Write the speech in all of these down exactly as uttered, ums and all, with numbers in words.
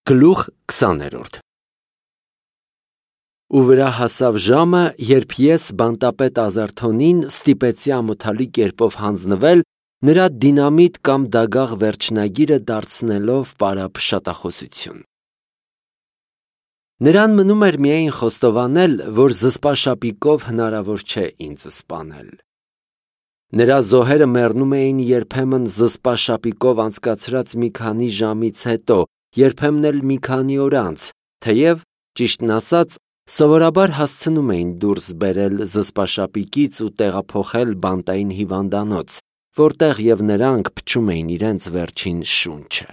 Գլուխ քսաներորդ Ու վրա հասավ ժամը, երբ ես բանտապետ Ազարթոնին ստիպեցի ամոթալի կերպով հանձնվել, նրա դինամիտ կամ դագաղ վերջնագիրը դարձնելով պարափշատախոսություն։ Նրան մնում էր միայն խոստովանել, որ զսպաշապիկով հնարավոր չէ ինձ սպանել։ Նրա զոհերը մեռնում էին երբեմն զսպաշապիկով անցկացրած մի քանի ժամից հետո, երբեմն էլ մի քանի օր անց, թեև, ճիշտն ասած, սովորաբար հասցնում էին դուրս բերել զսպաշապիկից ու տեղափոխել բանտային հիվանդանոց, որտեղ և նրանք փչում էին իրենց վերջին շունչը։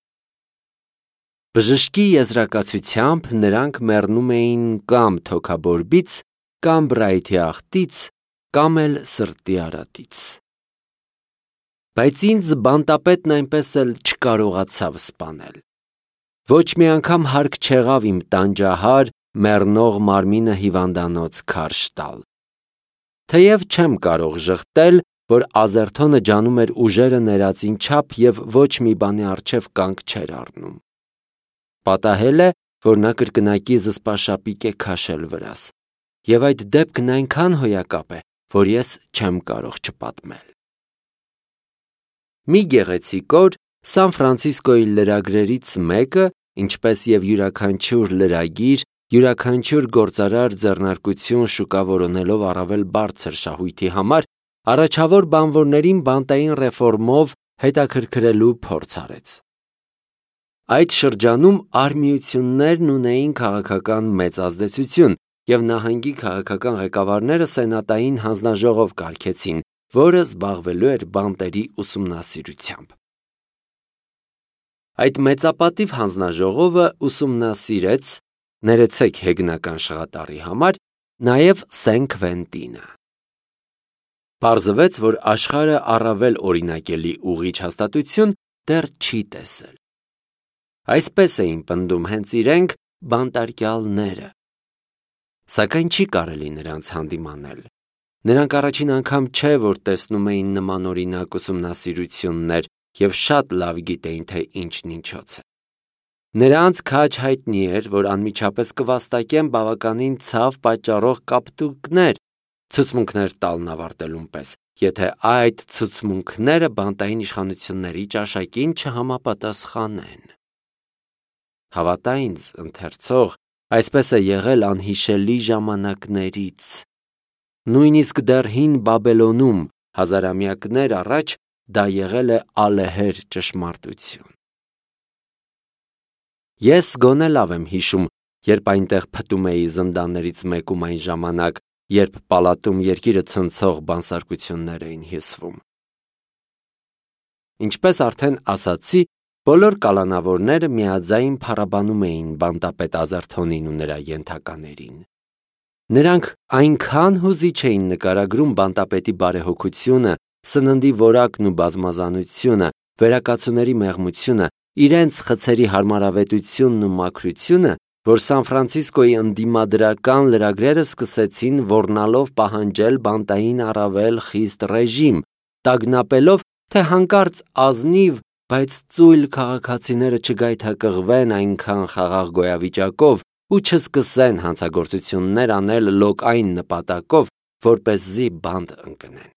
Բժշկի եզրակացությամբ նրանք մեռնում էին կամ թոքաբորբից, կամ բրայթի աղտից, կամ էլ սրտի արատից։ Բայց ինձ բանտապետն այնպես էլ չկարողացավ սպանել։ Ոչ մի անգամ հարկ չեղավ իմ տանջահար, մեռնող մարմինը հիվանդանոց քարշ տալ։ Թեև չեմ կարող ժխտել, որ Ազարթոնը ջանում էր ուժերը ներածին չափ և ոչ մի բանի առջև կանգ չէր առնում։ Պատահել է, որ նա կրկնակի զսպաշապիկ է քաշել վրաս, և այդ դեպքն այնքան հոյակապ է, որ ես չեմ կարող չպատմել։ Մի գեղեցիկ օր Սան Ֆրանցիսկոյի լրագրերից մեկը, ինչպես և յուրաքանչյուր լրագիր, յուրաքանչյուր գործարար ձեռնարկություն շուկա որոնելով առավել բարձր շահույթի համար, առաջավոր բանվորներին բանտային ռեֆորմով հետաքրքրելու փորձ արեց։ Այդ շրջանում արհմիություններն ունեին քաղաքական մեծ ազդեցություն, և նահանգի քաղաքական ղեկավարները սենատային հանձնաժողով կարգեցին, որը զբաղվելու էր բանտերի ուսումնասիրությամբ։ Այդ մեծապատիվ հանձնաժողովը ուսումնասիրեց, ներեցեք հեգնական շղատառի համար, նաև Սեն-Քվենտինը։ Պարզվեց, որ աշխարհը առավել օրինակելի ուղիչ հաստատություն դեռ չի տեսել։ Այսպես էին պնդում հենց իրենք բանտարկյալները։ Սակայն չի կարելի նրանց հանդիմանել։ Նրանք առաջին անգամ չէ, որ տեսնում էին նմանօրինակ ուսումնասիրություններ և շատ լավ գիտեին, թե ինչն ինչոց է։ Նրանց քաջ հայտնի էր, որ անմիջապես կվաստակեն բավականին ցավ պատճառող կապտուկներ, ցուցմունքներ տալն ավարտելուն պես, եթե այդ ցուցմունքները բանտային իշխանությունների ճաշակին չհամապատասխանեն։ Հավատա ինձ, ընթերցող, այսպես է եղել անհիշելի ժամանակներից։ Նույնիսկ դեռ հին Բաբելոնում, հազարամյակներ առաջ, դա եղել է ալեհեր ճշմարտություն։ Ես գոնե լավ եմ հիշում, երբ այնտեղ փտում էի զնդաններից մեկում այն ժամանակ, երբ պալատում երկիրը ցնցող բանսարկություններ էին հյուսվում։ Ինչպես արդեն ասացի, բոլոր կալանավորները միաձայն փառաբանում էին բանտապետ Ազարթոնին ու նրա ենթականերին։ Նրանք այնքան հուզիչ էին նկարագրում բանտապետի բարեհոգությունը, սննդի որակն ու բազմազանությունը, վերակացուների մեղմությունը, իրենց խցերի հարմարավետությունն ու մաքրությունը, որ Սան Ֆրանցիսկոյի ընդդիմադրական լրագրերը սկսեցին ոռնալով պահանջել բանտային առավել խիստ ռեժիմ, տագնապելով, թե հանկարծ ազնիվ, բայց ծույլ քաղաքացիները չգայթակղվեն այնքան խաղաղ գոյավիճակով ու չսկսեն հանցագործություններ անել լոկային նպատակով, որպեսզի բանտ ընկնեն։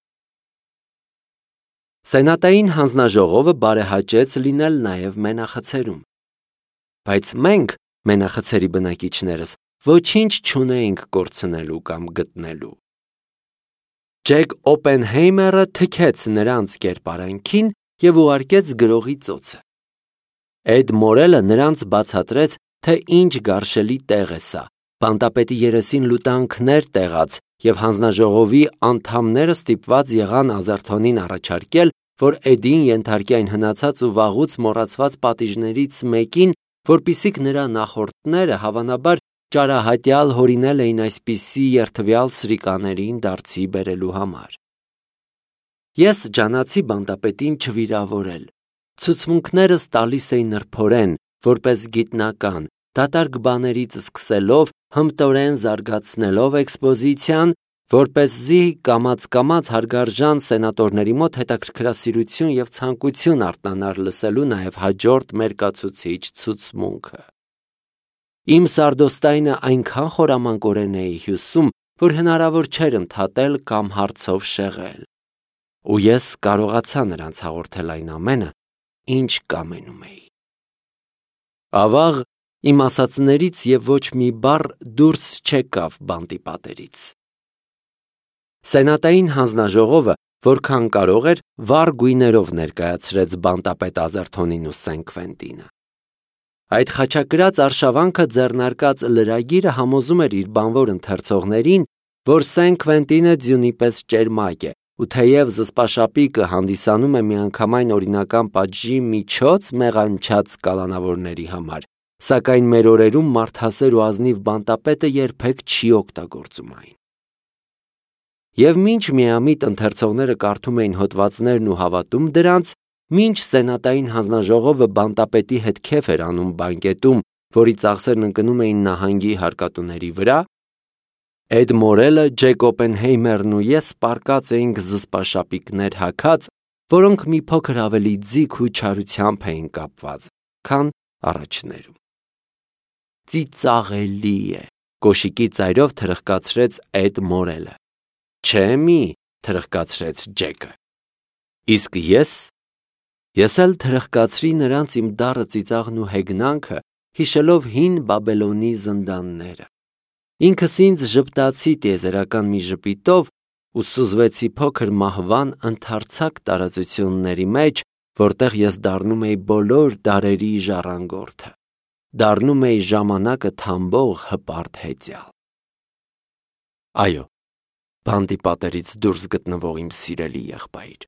Սենատային հանձնաժողովը բարեհաճեց լինել նաև մենախցերում։ Բայց մենք, մենախցերի բնակիչներս, ոչինչ չունեինք կորցնելու կամ գտնելու։ Ջեք Օպենհեյմերը թքեց նրանց կերպարանքին և ուղարկեց գրողի ծոցը։ Էդ Մորելը նրանց բացատրեց, թե ինչ գարշելի տեղ է սա, բանտապետի երեսին լուտանքներ տեղաց, և հանձնաժողովի անդամները ստիպված եղան Ազարթոնին առաջարկել, որ Էդին ենթարկի այն հնացած ու վաղուց մոռացված պատիժներից մեկին, որպիսիք նրա նախորդները հավանաբար ճարահատյալ հորինել էին այսպիսի երդվյալ սրիկաներին դարձի բերելու համար։ Ես ջանացի բանտապետին չվիրավորել։ Ցուցմունքներս տալիս էի նրբորեն, որպես գիտնական, դատարկ բաներից սկսելով, հմտորեն զարգացնելով էքսպոզիցիան որպեսզի կամաց-կամաց հարգարժան սենատորների մոտ հետաքրքրասիրություն եւ ցանկություն արթնանար լսելու նաեւ հաջորդ մերկացուցիչ ցուցմունքը։ Իմ սարդոստայնը այնքան խորամանկորեն էի հյուսում, որ հնարավոր չէր ընդհատել կամ հարցով շեղել։ Ու ես կարողացա նրանց հաղորդել այն ամենը, ինչ կամենում էի։ Ավաղ իմ ասածներից եւ ոչ մի բառ դուրս չեկավ բանտի պատերից։ Սենատային հանձնաժողովը, որքան կարող էր, վառ գույներով ներկայացրեց բանտապետ Ազերթոնին ու Սեն Քվենտինը։ Այդ խաչակրած արշավանքը ձեռնարկած լրագիրը համոզում էր իր բանվոր ընթերցողներին, որ Սեն Քվենտինը ձյունի պես ճերմակ է, ու թեև զսպաշապիկը հանդիսանում է միանգամայն օրինական պատժի միջոց մեղանչած կալանավորների համար, սակայն մեր օրերում մարդասեր ու ազնիվ բանտապետը երբեք չի օգտագործում այն։ Եվ մինչ միամիտ ընթերցողները կարդում էին հոդվածներն ու հավատում դրանց, մինչ սենատային հանձնաժողովը բանտապետի հետ քեֆ էր անում բանկետում, որի ծախսերն ընկնում էին նահանգի հարկատուների վրա, Էդ Մորելը, Ջեք Օպենհեյմերն ու ես պառկած էինք զսպաշապիկներ հագած, որոնք մի փոքր ավելի ձիգ ու չարությամբ էին կապված, քան առաջներում։ Ծիծաղելի է, կոշիկի ծայրով թրխկացրեց Էդ Մորելը։ Չէ՞ մի, թրխկացրեց Ջեկը։ Իսկ ես Ես էլ թրխկացրի նրանց իմ դառը ծիծաղն ու հեգնանքը, հիշելով հին Բաբելոնի զնդանները։ Ինքս ինձ ժպտացի տիեզերական մի ժպիտով ու սուզվեցի փոքր մահվան ընդարձակ տարածությունների մեջ, որտեղ ես դառնում էի բոլոր դարերի ժառանգորդը, դառնում էի ժամանակը թամբող հպարտ հեծյալ։ Այո, բանտի պատերից դուրս գտնվող իմ սիրելի եղբայր։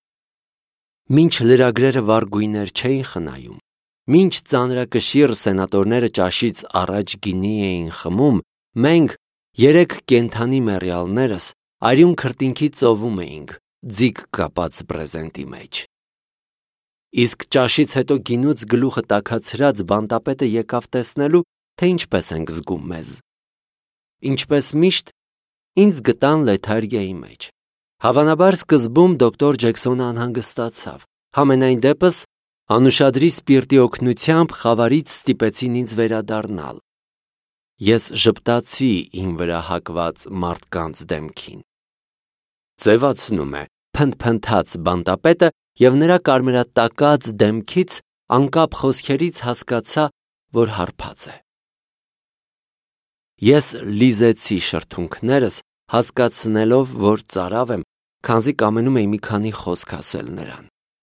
Մինչ լրագրերը վառ գույներ չէին խնայում, մինչ ծանրակշիռ սենատորները ճաշից առաջ գինի էին խմում, մենք երեք կենդանի մեռյալներս արյուն քրտինքի ծովում էինք, ձիգ կապած բրեզենտի մեջ։ Իսկ ճաշից հետո գինուց գլուխը տաքացրած բանտապետը եկավ տեսնելու, թե ինչպես ենք զգում մեզ։ Ինչպես միշտ, ինձ գտան լեթարգիայի մեջ։ Հավանաբար սկզբում դոկտոր Ջեքսոնը անհանգստացավ, համենայն դեպս անուշադրի սպիրտի օգնությամբ խավարից ստիպեցին ինձ վերադառնալ։ Ես ժպտացի իմ վրա հակված մարդկանց դեմքին։ Ձևացնում է, փնթփնթաց բանտապետը և նրա կարմրատակած դեմքից անկապ խոսքերից հասկացա, որ հարբած է։ Ես լիզեցի շրթունքներս, հասկացնելով, որ ծարավ եմ, քանզի կամենում էի մի քանի խոսք ասել նրան։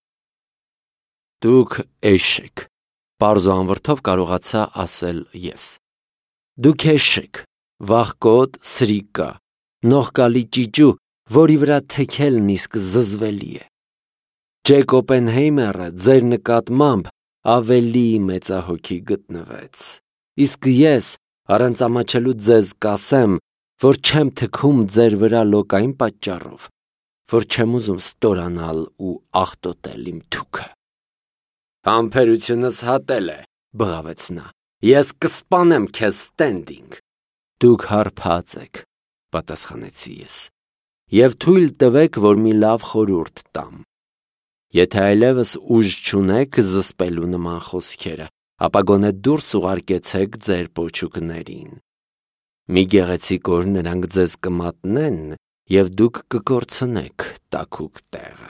Դուք էշ եք, պարզ ու անվրդով կարողացա ասել ես։ Դուք էշ եք, վախկոտ, սրիկա, նողկալի ճիճու, որի վրա թեքելն իսկ զզվելի է։ Ջեք Օպենհեյմերը ձեր նկատմամբ ավելի մեծահոգի գտնվեց, իսկ ես առանց ամաչելու ձեզ կասեմ, որ չեմ թքում ձեր վրա լոկային պատճառով, որ չեմ ուզում ստորանալ ու աղտոտել իմ թուքը։ Համբերությունս հատել է, բղավեց նա, ես կսպանեմ քեզ ստենդինգ։ Դուք հարբած եք, պատասխանեցի ես, և թույլ տվեք, որ մի լավ խորհուրդ տամ։ Եթե այլևս ուժ չունեք զսպելու նման խոսքերը, ապա գոնե դուրս ուղարկեցեք ձեր պոչուկներին։ Մի գեղեցիկ օր նրանք ձեզ կմատնեն, և դուք կկորցնեք տաքուկ տեղը։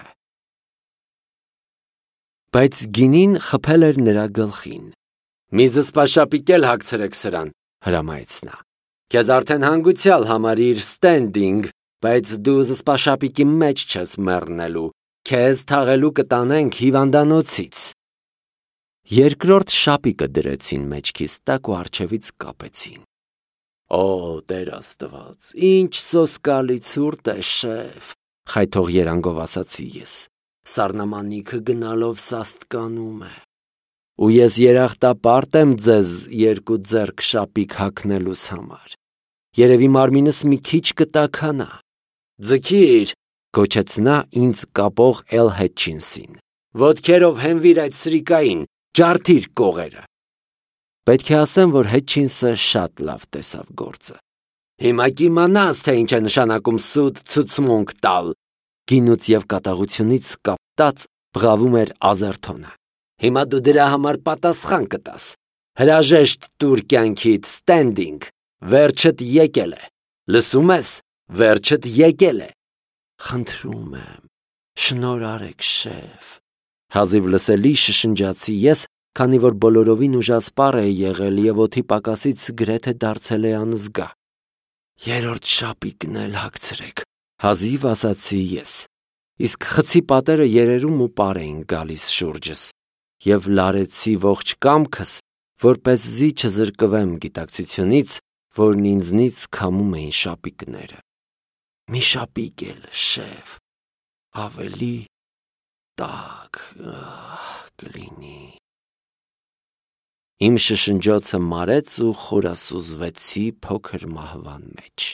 Բայց գինին խփել էր նրա գլխին։ Մի զսպաշապիկ էլ հագցրեք սրան, հրամայեց նա։ Քեզ արդեն հանգուցյալ համարիր ստենդինգ, բայց դու զսպաշապիկի մեջ չես մեռնելու, քեզ թաղելու կտանենք հիվանդանոցից։ Երկրորդ շապիկը դրեցին մեջքիս տակ ու առջևից կապեցին։ Օ, Տեր Աստված, ինչ սոսկալի ցուրտ է, շեֆ, խայթող երանգով ասացի ես։ Սառնամանիքը գնալով սաստկանում է։ Ու ես երախտապարտ եմ ձեզ երկու ձեռք շապիկ հագնելուս համար։ Երևի մարմինս մի քիչ կտաքանա։ Ձգիր, գոչեց նա ինձ կապող Էլ Հետչինսին։ Ոտքերով հենվիր այդ սրիկային, ջարդիր կողերը։ Պետք է ասեմ, որ Հետչինսը շատ լավ տեսավ գործը։ Հիմա կիմանաս, թե ինչ է նշանակում սուտ ցուցմունք տալ։ Գինուց եւ կատաղությունից կապտած բղավում էր Ազարթոնը։ Հիմա դու դրա համար պատասխան կտաս։ Հրաժեշտ տուր կյանքիդ, ստենդինգ, վերջդ եկել է։ Լսում ես, վերջդ եկել է։ Խնդրում եմ, շնոր արեք, շեֆ։ Հազիվ լսելի շշնջացի ես, քանի որ բոլորովին ուժասպառ է եղել եւ օդի պակասից գրեթե դարձել է անզգա։ Երրորդ շապիկն էլ հագցրեք, հազիվ ասացի ես։ Իսկ խցի պատերը երերում ու պար էին գալիս շուրջս, եւ լարեցի ողջ կամքս, որպեսզի չզրկվեմ գիտակցությունից, որն ինձնից քամում էին շապիկները։ Մի շապիկ էլ, շեֆ, ավելի տաք կլինի։ Իմ շշնջոցը մարեց ու խորասուզվեցի փոքր մահվան մեջ։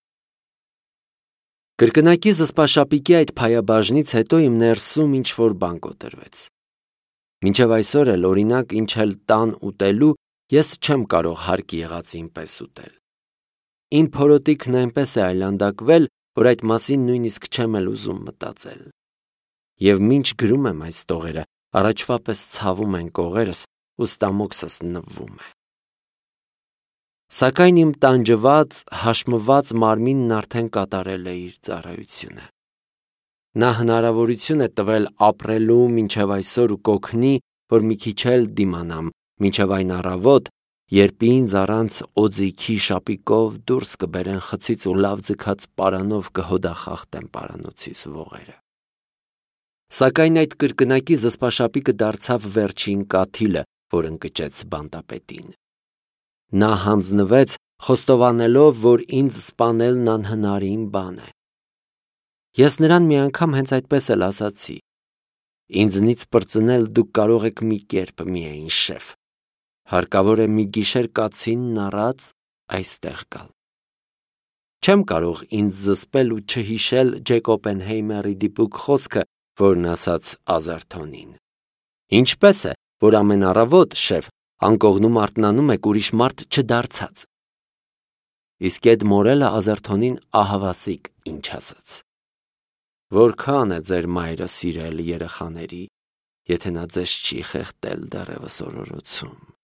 Կրկնակի զսպաշապիկի այդ փայաբաժնից հետո իմ ներսում ինչ-որ բան կոտրվեց։ Մինչև այսօր էլ, օրինակ, ինչ էլ տան ուտելու, ես չեմ կարող հարկ եղածին պես ուտել։ Իմ փորոտիքն այնպես է այլանդակվել, որ այդ մասին նույնիսկ չեմ էլ ուզում մտածել։ Եվ մինչ գրում եմ այս տողերը, առաջվա պես ցավում են կողերս ու ստամոքսս նվվում է։ Սակայն իմ տանջված, հաշմված մարմինն արդեն կատարել է իր ծառայությունը։ Նա հնարավորություն է տվել ապրելու մինչև այսօր ու կօգնի, որ մի քիչ էլ դիմանամ, մինչև այն առավոտ, երբ ինձ առանց օձիքի շապիկով դուրս կբերեն խցից ու լավ ձգած պարանով կհոդախախտեն պարանոցիս ողերը։ Սակայն այդ կրկնակի զսպաշապիկը դարձավ վերջին կաթիլը, որ ընկճեց բանտապետին։ Նա հանձնվեց, խոստովանելով, որ ինձ սպանելն անհնարին բան է։ Ես նրան մի անգամ հենց այդպես էլ ասացի. ինձնից պրծնել դուք կարող եք մի կերպ միայն, շեֆ։ Հարկավոր է մի գիշեր կացինն առած այստեղ գալ։ Չեմ կարող ինձ զսպել ու չհիշել Ջեք Օպենհեյմերի դիպուկ խոսքը, որն ասաց Ազարթոնին։ Ինչպես է, որ ամեն առավոտ, շեֆ, անկողնում արթնանում եք ուրիշ մարդ չդարձած։ Իսկ այդ մորելը Ազարթոնին ահավասիկ ինչ ասաց։ Որքան է ձեր մայրը սիրել երեխաների, եթե նա ձեզ չի խեղդել դեռևս օրորոցում։